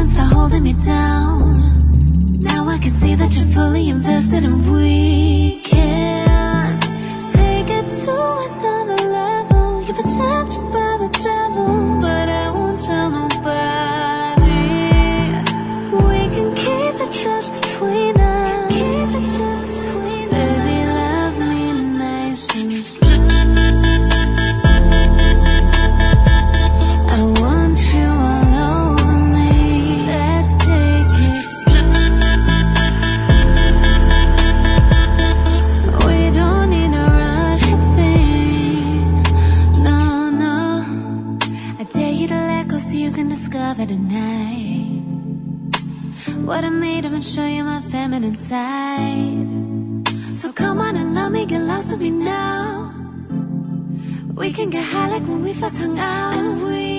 and start holding me down. Now I can see that you're fully invested and we can take it to another level. You've been tempted by the devil, but I won't tell nobody. We can keep it just between us. Baby, love me nice and slow. I want you all over me. Let's take it slow. We don't need to rush a thing. No, no. I dare you to let go so you can discover tonight what I'm made of and show you my feminine side. So come on and love me, get lost with me now. We can get high like when we first hung out. And we